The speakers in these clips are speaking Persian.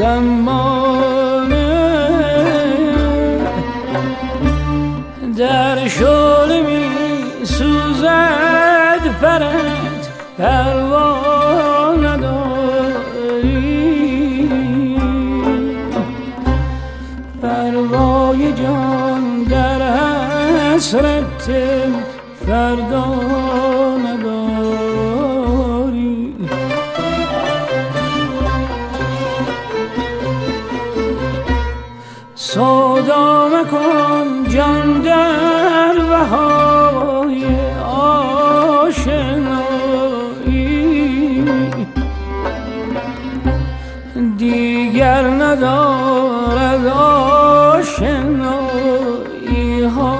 زمانه در شعله می سوزد پرت پروا نداری پروای جان در حسرت فردا نداری سودا مکن جان در بهای آشنایی دیگر ندارد آشنایی ها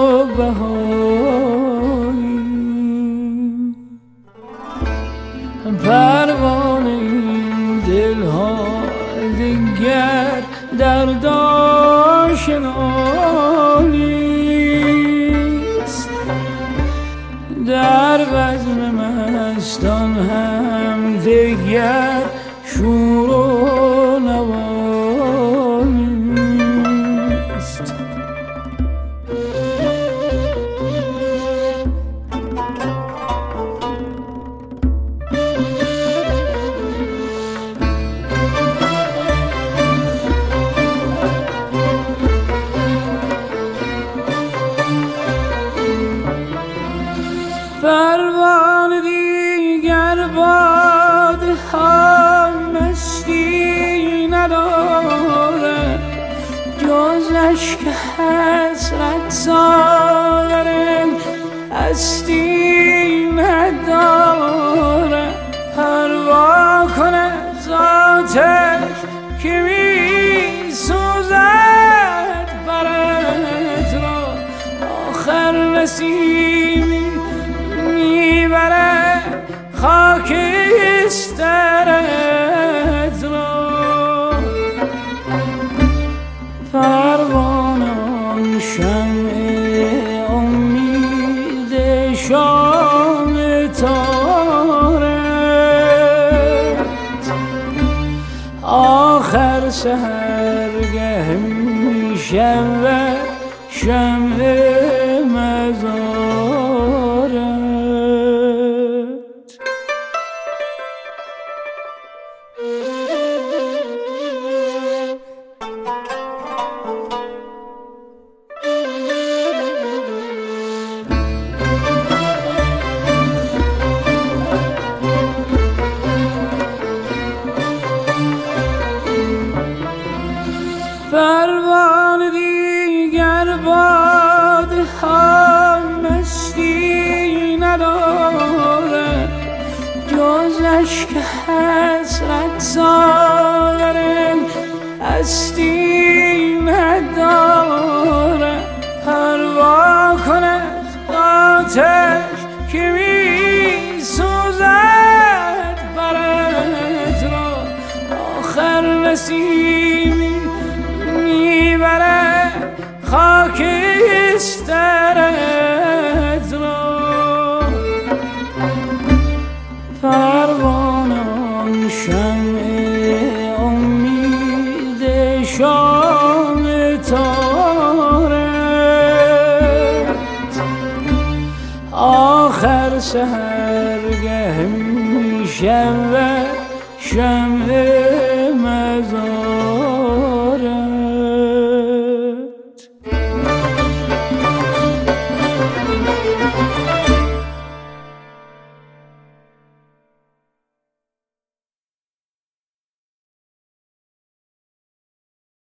بهایی پروانه این دل ها دیگر درد آشنا نیست در بزم مستان هم دیگر شور و نوا نیست پروانه دیگر باد هم مستی نداره جز اشک حسرت ساغر هستی نداره پروا کن ذاتش که می سوزد برت را آخر نسیمی میبره خاکسترت را پروانه شمع امید شام تارت آخر سحرگه میشود شمع مزارت پروانه دیگر باد هم مستی نداره جز اشک حسرت ساغر هستی نداره پروا کند آتش که می سوزد برت را آخر نسیمی میبره خاکسترت را پروانه شمع امید شام تارت آخر سحرگه میشود شمع